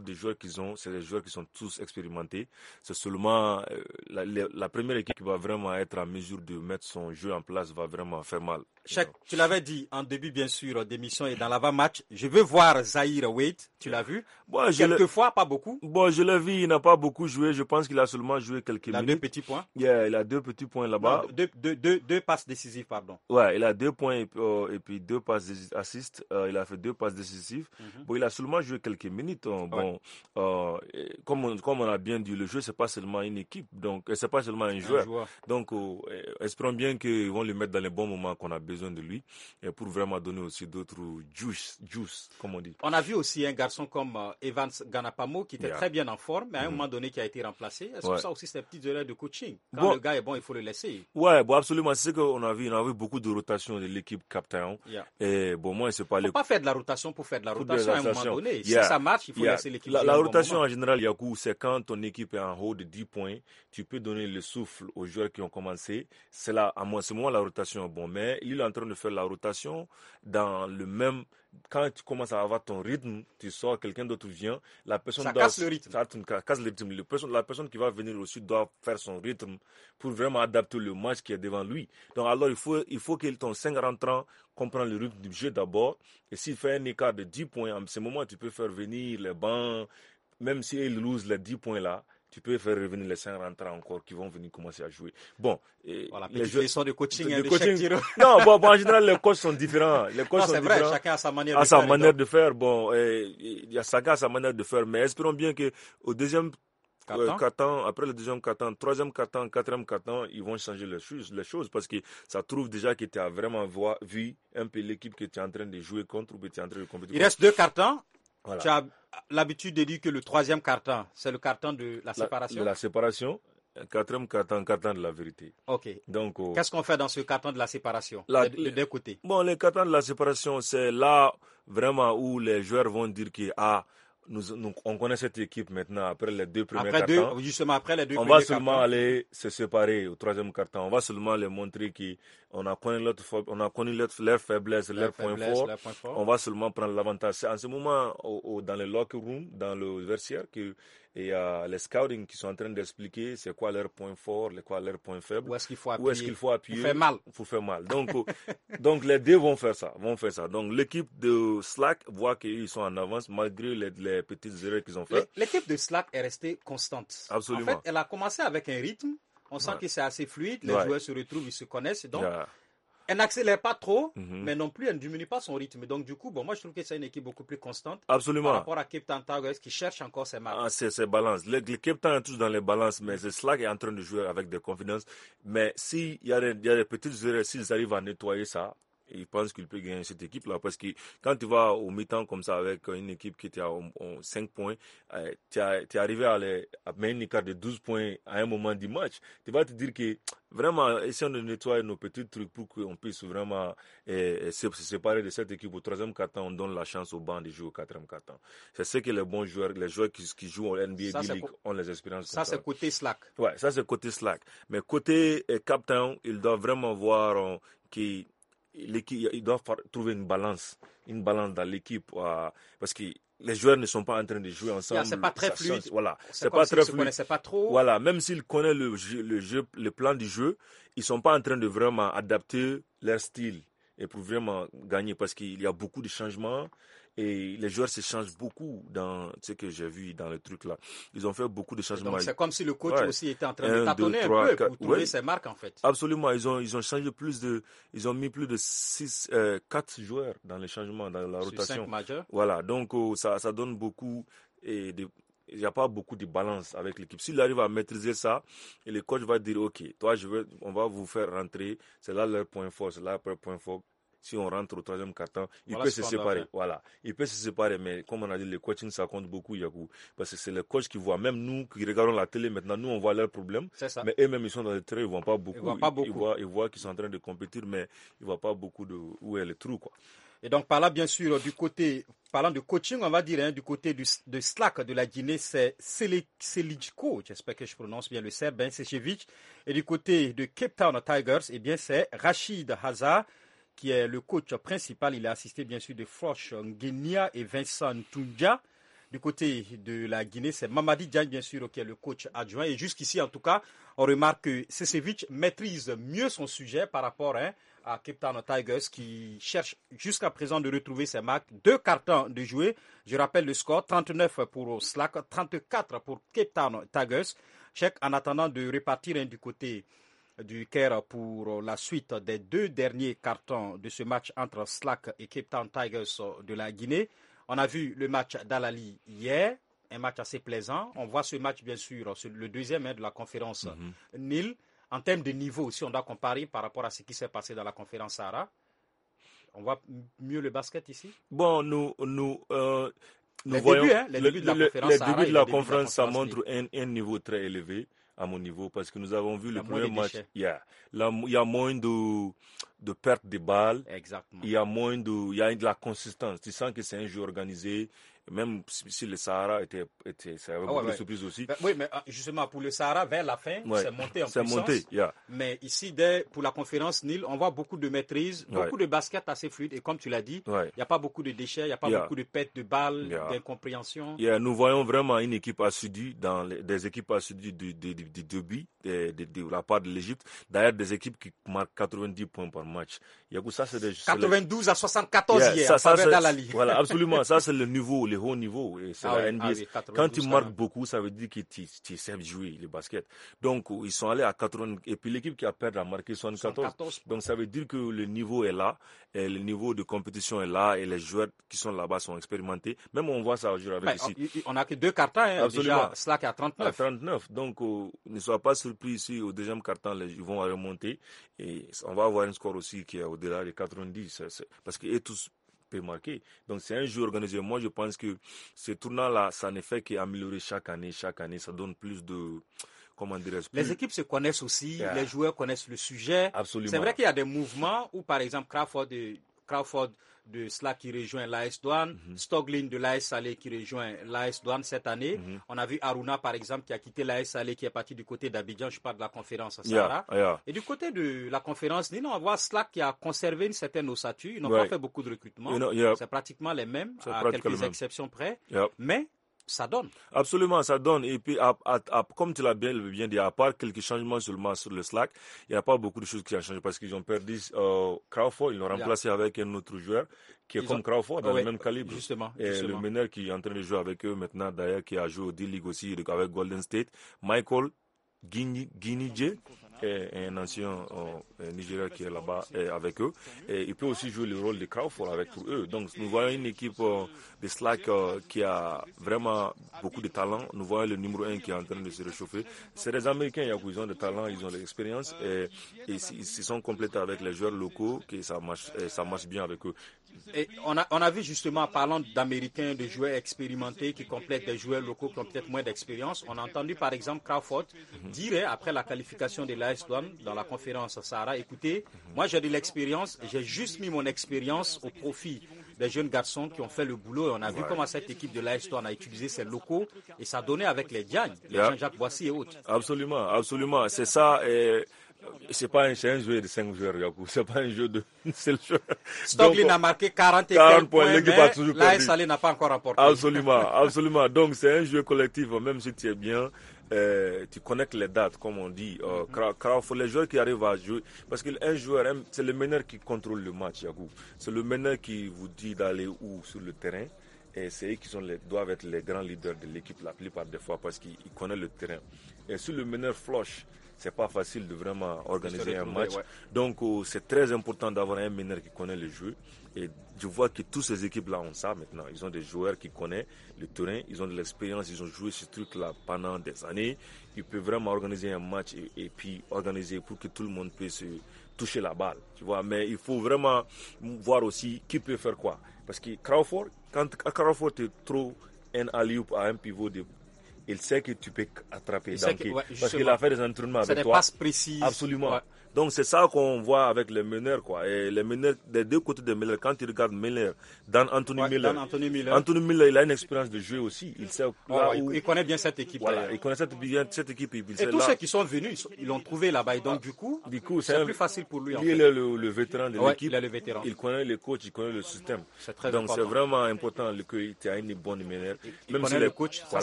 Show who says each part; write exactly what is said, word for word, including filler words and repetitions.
Speaker 1: des joueurs qu'ils ont, c'est des joueurs qui sont tous expérimentés. C'est seulement euh, la, la, la première équipe qui va vraiment être en mesure de mettre son jeu en place va vraiment faire mal.
Speaker 2: Cheikh, tu l'avais dit en début, bien sûr, d'émission et dans l'avant-match. Je veux voir Zahir Wade. Tu l'as vu?
Speaker 1: Bon,
Speaker 2: quelques fois, pas beaucoup.
Speaker 1: Bon, je l'ai vu, il n'a pas beaucoup joué. Je pense qu'il a seulement joué quelques
Speaker 2: minutes. Il a deux petits points.
Speaker 1: Yeah, il a deux petits points là-bas.
Speaker 2: Non, deux, deux, deux, deux passes décisives, pardon.
Speaker 1: Ouais, il a deux points et, euh, et puis deux passes assists. Euh, il a fait deux passes décisives. Mm-hmm. Bon, il a seulement joué quelques minutes. Hein. Bon, ouais. euh, comme, on, comme on a bien dit, le jeu, c'est pas seulement une équipe. Donc, c'est pas seulement un joueur. Un joueur. Donc, euh, espérons bien qu'ils vont le mettre dans les bons moments qu'on a besoin de lui. Et pour vraiment donner aussi d'autres juice, juice, comme on dit.
Speaker 2: On a vu aussi un garçon comme euh, Evans Ganapamo qui était yeah. très bien en forme, mais à un mm-hmm. moment donné qui a été remplacé. Est-ce ouais. que ça aussi c'est des petites erreurs de coaching? Quand bon, le gars est bon, il faut le laisser.
Speaker 1: Ouais, bon, absolument. C'est ce qu'on a vu. On a vu beaucoup de rotation de l'équipe Captain. Yeah. Et bon, moi, c'est pas
Speaker 2: les. Faut pas faire de la rotation pour faire de la rotation à un moment donné.
Speaker 1: Yeah.
Speaker 2: Si ça marche, il faut
Speaker 1: yeah.
Speaker 2: laisser l'équipe.
Speaker 1: La, la rotation en général, Yakou, c'est quand ton équipe est en haut de dix points, tu peux donner le souffle aux joueurs qui ont commencé. C'est là, à moi, c'est moi la rotation. Bon, mais il est en train de faire la rotation dans le même. Quand tu commences à avoir ton rythme, tu sors, quelqu'un d'autre vient, la personne
Speaker 2: ça
Speaker 1: doit,
Speaker 2: casse le rythme.
Speaker 1: Ça casse le rythme. Le person, la personne qui va venir aussi doit faire son rythme pour vraiment adapter le match qui est devant lui. Donc alors il faut, il faut que ton cinq rentrant comprenne le rythme du jeu d'abord. Et s'il fait un écart de dix points, en ce moment tu peux faire venir les bancs, même s'il lose les dix points là. Tu peux faire revenir les cinq rentrants encore qui vont venir commencer à jouer. Bon,
Speaker 2: et voilà, les jeux sont de coaching,
Speaker 1: de,
Speaker 2: de,
Speaker 1: de coaching.
Speaker 2: Tiro.
Speaker 1: Non, bon, bon, en général les coachs sont différents. Les coachs
Speaker 2: non,
Speaker 1: sont
Speaker 2: c'est vrai,
Speaker 1: différents.
Speaker 2: chacun a sa manière
Speaker 1: à
Speaker 2: de
Speaker 1: sa
Speaker 2: faire.
Speaker 1: manière de faire. Bon, il y a chacun a sa manière de faire, mais espérons bien que au deuxième quart-temps, après le deuxième quart-temps, troisième quart-temps, quatrième quart-temps, ils vont changer les choses, les choses parce que ça trouve déjà que tu as vraiment vu un peu l'équipe que tu es en train de jouer contre ou que tu es en train de compétir.
Speaker 2: Il reste deux quart-temps.
Speaker 1: Voilà.
Speaker 2: Tu as l'habitude de dire que le troisième quart-temps, c'est le quart-temps de la séparation.
Speaker 1: La, de la séparation, quatrième quart-temps, quart-temps de la vérité.
Speaker 2: Ok.
Speaker 1: Donc,
Speaker 2: oh, qu'est-ce qu'on fait dans ce quart-temps de la séparation,
Speaker 1: la,
Speaker 2: de, de deux côtés?
Speaker 1: Bon, le quart-temps de la séparation, c'est là vraiment où les joueurs vont dire que ah, nous, nous, on connaît cette équipe maintenant après les deux premiers
Speaker 2: après
Speaker 1: quart-temps.
Speaker 2: Deux, justement, après les deux
Speaker 1: on
Speaker 2: premiers
Speaker 1: va seulement
Speaker 2: quart-temps.
Speaker 1: aller se séparer au troisième quart-temps. On va seulement les montrer qu'on a connu leur, on a connu leur, leur faiblesse, leur, leur point fort.
Speaker 2: Leur point fort.
Speaker 1: On va seulement prendre l'avantage. C'est en ce moment, au, au, dans le locker room, dans le vestiaire, que il y a les scouting qui sont en train d'expliquer c'est quoi leur point fort, c'est quoi leur point faible.
Speaker 2: Où est-ce qu'il faut appuyer.
Speaker 1: Où est-ce qu'il faut appuyer.
Speaker 2: Pour faire mal.
Speaker 1: Pour faire mal. Donc, donc les deux vont faire ça, vont faire ça. Donc l'équipe de Slack voit qu'ils sont en avance malgré les, les petites erreurs qu'ils ont faites.
Speaker 2: L'équipe de Slack est restée constante.
Speaker 1: Absolument.
Speaker 2: En fait, elle a commencé avec un rythme. On sent ouais. que c'est assez fluide. Les
Speaker 1: ouais.
Speaker 2: joueurs se retrouvent, ils se connaissent. Donc,
Speaker 1: yeah.
Speaker 2: elle n'accélère pas trop,
Speaker 1: mm-hmm.
Speaker 2: mais non plus, elle ne diminue pas son rythme. Donc, du coup, bon, moi, je trouve que c'est une équipe beaucoup plus constante.
Speaker 1: Absolument.
Speaker 2: Par rapport à Cape Town Tigers qui cherche encore ses marques.
Speaker 1: Ah, c'est ses balances. Le, le Cape Town est tous dans les balances, mais c'est Slack est en train de jouer avec des confidences. Mais s'il y a des, il y a des petites erreurs, s'ils arrivent à nettoyer ça, ils pensent qu'ils peuvent gagner cette équipe-là. Parce que quand tu vas au mi-temps comme ça avec une équipe qui était à cinq points, euh, tu es arrivé à, les, à mettre une écart de douze points à un moment du match. Tu vas te dire que vraiment, essayons de nettoyer nos petits trucs pour qu'on puisse vraiment euh, se, se séparer de cette équipe. Au troisième quart-temps, on donne la chance au banc de jouer au quatrième quart-temps. C'est ce que les bons joueurs, les joueurs qui, qui jouent en N B A B-League ont les expériences.
Speaker 2: Ça, c'est côté Slack.
Speaker 1: Ouais, ça, c'est côté Slack. Mais côté euh, Cape Town, ils doivent vraiment voir euh, qu'ils l'équipe, ils doivent trouver une balance, une balance dans l'équipe, euh, parce que les joueurs ne sont pas en train de jouer ensemble.
Speaker 2: Yeah, c'est pas très fluide.
Speaker 1: Change, voilà,
Speaker 2: c'est, c'est pas très fluide. Se pas trop.
Speaker 1: Voilà, même s'ils connaissent le jeu, le jeu, le plan du jeu, ils sont pas en train de vraiment adapter leur style et pour vraiment gagner, parce qu'il y a beaucoup de changements. Et les joueurs se changent beaucoup dans ce que j'ai vu dans le truc là. Ils ont fait beaucoup de changements.
Speaker 2: Donc c'est comme si le coach
Speaker 1: ouais.
Speaker 2: aussi était en train de tâtonner un peu pour trouver
Speaker 1: ouais.
Speaker 2: ses marques en fait.
Speaker 1: Absolument, ils ont ils ont changé plus de, ils ont mis plus de six, euh, quatre joueurs dans les changements, dans la
Speaker 2: Sur
Speaker 1: rotation.
Speaker 2: cinq majeurs.
Speaker 1: Voilà, donc oh, ça ça donne beaucoup et de, il n'y a pas beaucoup de balance avec l'équipe. S'il arrive à maîtriser ça, et le coach va dire ok, toi je veux, on va vous faire rentrer, c'est là leur point fort, c'est là leur point fort. Si on rentre au troisième quart-temps, il voilà peut se séparer. Voilà, il peut se séparer, mais comme on a dit, le coaching, ça compte beaucoup, Yakou. Parce que c'est le coach qui voit. Même nous, qui regardons la télé, maintenant, nous, on voit leurs problèmes.
Speaker 2: C'est ça.
Speaker 1: Mais eux-mêmes, ils sont dans le terrain, ils ne voient pas beaucoup.
Speaker 2: Ils voient pas beaucoup.
Speaker 1: Ils, ils, voient, ils voient qu'ils sont en train de compétir, mais ils ne voient pas beaucoup de où est le trou, quoi.
Speaker 2: Et donc, par là, bien sûr, du côté, parlant de coaching, on va dire, hein, du côté du, de Slack de la Guinée, c'est Selichko, j'espère que je prononce bien le serbe, Ben Sečević. Et du côté de Cape Town Tigers, eh bien, c'est Rachid Hazard, qui est le coach principal. Il est assisté bien sûr de Frosh Nguenia et Vincent Tunja. Du côté de la Guinée, c'est Mamadi Diagne, bien sûr, qui est le coach adjoint. Et jusqu'ici, en tout cas, on remarque que Sesevich maîtrise mieux son sujet par rapport hein, à Cape Town Tigers qui cherche jusqu'à présent de retrouver ses marques. Deux cartons de jouer. Je rappelle le score, trente-neuf pour Slack, trente-quatre pour Cape Town Tigers. Check en attendant de repartir hein, du côté du Caire pour la suite des deux derniers cartons de ce match entre Slack et Cape Town Tigers de la Guinée. On a vu le match d'Al-Ali hier, un match assez plaisant. On voit ce match, bien sûr, le deuxième hein, de la conférence mm-hmm. Nil. En termes de niveau, si on doit comparer par rapport à ce qui s'est passé dans la conférence Sahara, on voit mieux le basket ici?
Speaker 1: Bon, nous, nous, euh, nous
Speaker 2: les
Speaker 1: voyons
Speaker 2: débuts, hein, les débuts de la
Speaker 1: le,
Speaker 2: conférence
Speaker 1: les
Speaker 2: Sahara.
Speaker 1: débuts de la conférence,
Speaker 2: de la
Speaker 1: ça
Speaker 2: conférence
Speaker 1: montre un, un niveau très élevé à mon niveau parce que nous avons vu
Speaker 2: il
Speaker 1: le premier match.
Speaker 2: Il
Speaker 1: yeah, là, il y a moins de, de perte de balles.
Speaker 2: Exactement.
Speaker 1: Il y a moins de, il y a de la consistance. Tu sens que c'est un jeu organisé. Même si le Sahara était, était ça avait
Speaker 2: ah
Speaker 1: beaucoup
Speaker 2: ouais,
Speaker 1: de
Speaker 2: ouais.
Speaker 1: surprises aussi.
Speaker 2: Ben, oui, mais justement, pour le Sahara, vers la fin,
Speaker 1: ouais.
Speaker 2: c'est monté en
Speaker 1: c'est
Speaker 2: puissance.
Speaker 1: Monté, yeah.
Speaker 2: Mais ici, dès, pour la conférence Nil, on voit beaucoup de maîtrise,
Speaker 1: ouais.
Speaker 2: beaucoup de basket assez fluide. Et comme tu l'as dit, il
Speaker 1: ouais.
Speaker 2: n'y a pas beaucoup de déchets, il n'y a pas
Speaker 1: yeah.
Speaker 2: beaucoup de pertes de balles,
Speaker 1: yeah.
Speaker 2: d'incompréhension.
Speaker 1: Yeah, nous voyons vraiment une équipe assidue, dans les, des équipes assidues du de, de, de, début de, de, de la part de l'Égypte. D'ailleurs, des équipes qui marquent quatre-vingt-dix points par match. Il y a, ça, c'est des,
Speaker 2: quatre-vingt-douze à soixante-quatorze
Speaker 1: yeah,
Speaker 2: hier,
Speaker 1: ça, ça,
Speaker 2: ça, dans la Ligue.
Speaker 1: Voilà, absolument. Ça, c'est le niveau, le haut niveau. Et c'est
Speaker 2: ah
Speaker 1: la
Speaker 2: oui,
Speaker 1: N B A.
Speaker 2: Ah oui,
Speaker 1: quand tu marques beaucoup, ça veut dire que tu, tu sais jouer le basket. Donc, ils sont allés à quatre-vingts. Et puis, l'équipe qui a perdu a marqué soixante-quatorze. Donc, ça veut dire que le niveau est là. Et le niveau de compétition est là. Et les joueurs qui sont là-bas sont expérimentés. Même on voit ça aujourd'hui avec
Speaker 2: ben,
Speaker 1: ici.
Speaker 2: On n'a que deux cartons. Hein,
Speaker 1: absolument.
Speaker 2: Déjà, Slack est à trente-neuf.
Speaker 1: À trente-neuf. Donc, euh, ne sois pas surpris ici. Au deuxième carton, les, ils vont remonter. Et on va avoir un score aussi qui est au-delà de quatre-vingt-dix. C'est, c'est, parce qu'ils tous marqué. Donc c'est un jeu organisé. Moi je pense que ce tournant-là, ça ne fait qu'améliorer chaque année, chaque année, ça donne plus de, comment dirais-je, plus...
Speaker 2: Les équipes se connaissent aussi,
Speaker 1: yeah.
Speaker 2: les joueurs connaissent le sujet.
Speaker 1: Absolument.
Speaker 2: C'est vrai qu'il y a des mouvements où par exemple Crawford de, Crawford de Slack qui rejoint l'A S Douane, mm-hmm. Stoglin de l'A S Salé qui rejoint l'A S Douane cette année. Mm-hmm. On a vu Aruna par exemple qui a quitté l'A S Salé qui est parti du côté d'Abidjan, je parle de la conférence Sahara.
Speaker 1: Yeah, yeah.
Speaker 2: Et du côté de la conférence Nil, on voit Slack qui a conservé une certaine ossature. Ils n'ont ouais. pas fait beaucoup de recrutement. You know, yeah. C'est pratiquement les mêmes, C'est à quelques exceptions près.
Speaker 1: Yeah.
Speaker 2: Mais ça donne.
Speaker 1: Absolument, ça donne. Et puis, à, à, à, comme tu l'as bien, bien dit, à part quelques changements seulement sur le Slack, il n'y a pas beaucoup de choses qui ont changé parce qu'ils ont perdu euh, Crawford, ils l'ont remplacé yeah. avec un autre joueur qui est ils comme ont... Crawford, dans oh, le oui. même calibre.
Speaker 2: Justement,
Speaker 1: et
Speaker 2: justement.
Speaker 1: le meneur qui est en train de jouer avec eux maintenant, d'ailleurs, qui a joué au D-League aussi avec Golden State, Michael Guinidje, est un ancien euh, Nigérien qui est là-bas avec eux. Et il peut aussi jouer le rôle de Crawford avec pour eux. Donc nous voyons une équipe euh, de Slack euh, qui a vraiment beaucoup de talent. Nous voyons le numéro un qui est en train de se réchauffer. C'est des Américains, ils ont de talent, ils ont de l'expérience et, et ils se sont complétés avec les joueurs locaux, que ça marche, ça marche bien avec eux.
Speaker 2: Et on a, on a vu justement, parlant d'Américains, de joueurs expérimentés qui complètent des joueurs locaux qui ont peut-être moins d'expérience, on a entendu par exemple Crawford mm-hmm. dire après la qualification de l'A S Douane dans la conférence Sahara, écoutez, mm-hmm. moi j'ai de l'expérience, j'ai juste mis mon expérience au profit des jeunes garçons qui ont fait le boulot et on a ouais. vu comment cette équipe de l'A S Douane a utilisé ses locaux et ça a donné avec les Diagne, les yeah. Jean-Jacques Boissy et autres.
Speaker 1: Absolument, absolument, c'est ça. Et... C'est pas un, c'est un jeu de cinq joueurs, Yakou. C'est pas un jeu de seul joueur.
Speaker 2: Stoglin a marqué quarante et
Speaker 1: quarante
Speaker 2: points,
Speaker 1: l'équipe a toujours
Speaker 2: l'A S Salé n'a pas encore remporté.
Speaker 1: Absolument, absolument. Donc c'est un jeu collectif, même si tu es bien, euh, tu connectes les dates, comme on dit. Euh, mm-hmm. Les joueurs qui arrivent à jouer, parce qu'un joueur, c'est le meneur qui contrôle le match, Yakou. C'est le meneur qui vous dit d'aller où sur le terrain. Et c'est eux qui sont les, doivent être les grands leaders de l'équipe la plupart des fois parce qu'ils connaissent le terrain. Et si le meneur flush, c'est pas facile de vraiment organiser un match. Ouais. Donc euh, c'est très important d'avoir un meneur qui connaît le jeu. Et je vois que toutes ces équipes-là ont ça maintenant. Ils ont des joueurs qui connaissent le terrain, ils ont de l'expérience, ils ont joué ce truc-là pendant des années. Ils peuvent vraiment organiser un match et, et puis organiser pour que tout le monde puisse toucher la balle. Tu vois, mais il faut vraiment voir aussi qui peut faire quoi. Parce que Crawford, quand Crawford te trouve un alley-oop à un pivot de il sait que tu peux attraper.
Speaker 2: Donc,
Speaker 1: Que,
Speaker 2: ouais,
Speaker 1: parce qu'il a fait des entraînements avec toi.
Speaker 2: C'est des passes précises.
Speaker 1: Absolument.
Speaker 2: Ouais.
Speaker 1: Donc c'est ça qu'on voit avec les meneurs, quoi. Et les meneurs, des deux côtés de Miller, quand tu regardes Miller, dans Anthony
Speaker 2: ouais,
Speaker 1: Miller,
Speaker 2: Dan Anthony Miller,
Speaker 1: Anthony Miller, il a une expérience de jeu aussi. Il sait
Speaker 2: ouais,
Speaker 1: là
Speaker 2: ouais,
Speaker 1: où,
Speaker 2: il connaît bien cette équipe.
Speaker 1: voilà, il connaît cette, bien cette équipe. Il
Speaker 2: et tous
Speaker 1: là.
Speaker 2: ceux qui sont venus, ils, sont, ils l'ont trouvé là-bas. Et donc du coup,
Speaker 1: du coup
Speaker 2: c'est
Speaker 1: un,
Speaker 2: plus facile pour lui.
Speaker 1: Lui,
Speaker 2: en
Speaker 1: il
Speaker 2: fait.
Speaker 1: est le, le vétéran de
Speaker 2: ouais,
Speaker 1: l'équipe.
Speaker 2: Il est le vétéran.
Speaker 1: Il connaît les coachs, il connaît le système.
Speaker 2: C'est très
Speaker 1: Donc
Speaker 2: important.
Speaker 1: c'est vraiment important que tu aies une bonne manière.
Speaker 2: Il connaît le coach.